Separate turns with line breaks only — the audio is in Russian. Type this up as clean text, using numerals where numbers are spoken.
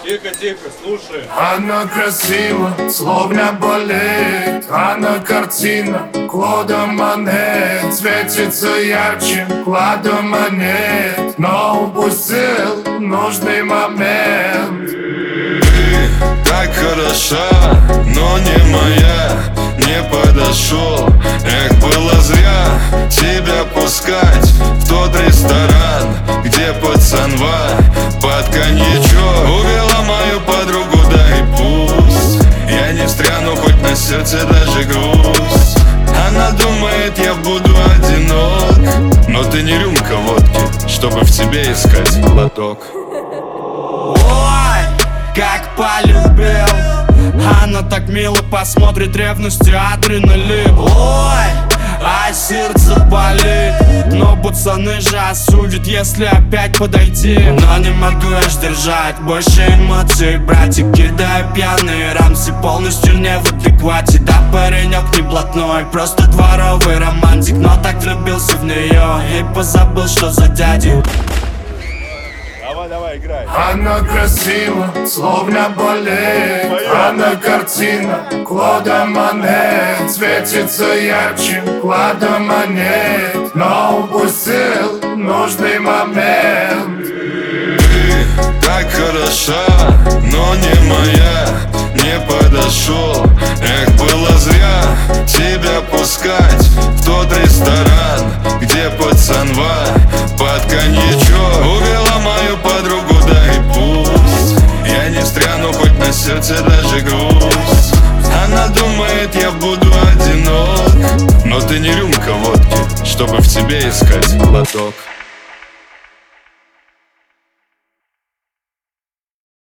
Тихо, тихо, слушай.
Она красива, словно балет. Она картина Клода Моне. Светится ярче клада монет, но упустил нужный момент.
Ты так хороша, но не моя. Не подошел, эх, было зря тебя пускать в тот ресторан, где пацанва под коньячок увела мою подругу, да и пусть я не встряну, хоть на сердце даже грусть. Она думает, я буду одинок, но ты не рюмка водки, чтобы в тебе искать глоток.
Ой, как полюбил. Она так мило посмотрит, ревностью адреналин. Ой, а сердце болит. Но пацаны же осудят, если опять подойти. Но не могу я сдержать больше эмоций. Братик, кидаю пьяные рамсы, полностью не в адеквате. Да, паренек не блатной, просто дворовый романтик. Но так влюбился в нее и позабыл, что за дядю.
Давай, играй.
Она красива, словно балет. Она картина Клода Моне. Светится ярче клада монет, но упустил нужный момент.
Ты так хороша, но не моя. Не подошел, эх, было зря тебя пускать в тот ресторан, где пацанва под коньячок увела мою подругу, да и пусть я не встряну, хоть на сердце даже грусть. Она думает, я буду одинок, но ты не рюмка водки, чтобы в тебе искать глоток.